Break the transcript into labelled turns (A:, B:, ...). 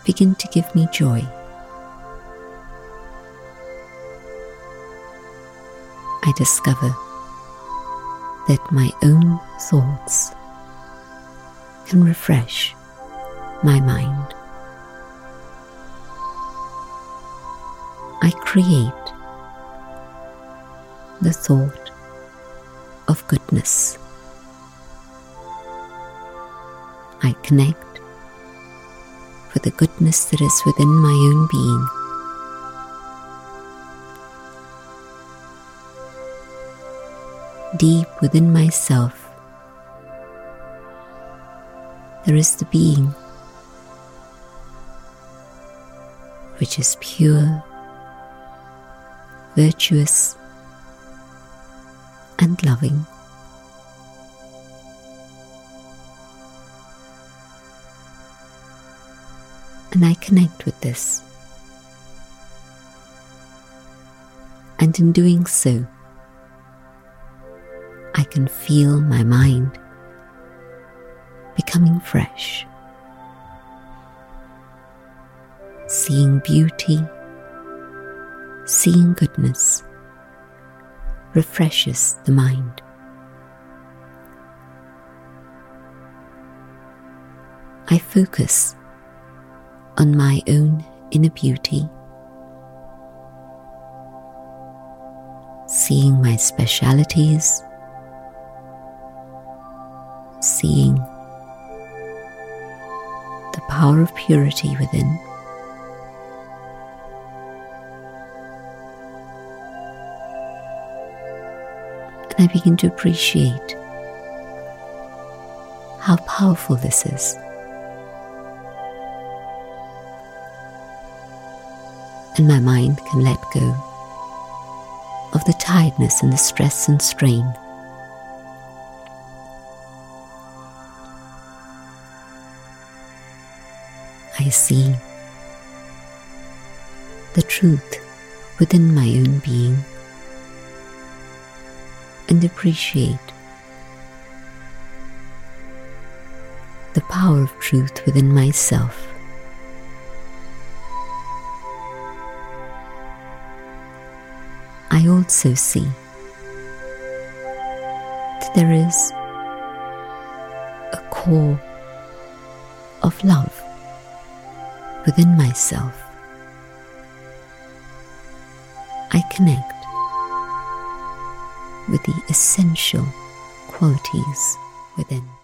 A: begin to give me joy. I discover that my own thoughts can refresh my mind. I create the thought of goodness. I connect with the goodness that is within my own being. Deep within myself, there is the being which is pure, virtuous, and loving. And I connect with this. And in doing so, I can feel my mind becoming fresh. Seeing beauty, seeing goodness refreshes the mind. I focus on my own inner beauty, seeing my specialities, seeing the power of purity within. And I begin to appreciate how powerful this is. And my mind can let go of the tiredness and the stress and strain. I see the truth within my own being and appreciate the power of truth within myself. I also see that there is a core of love within myself. I connect with the essential qualities within.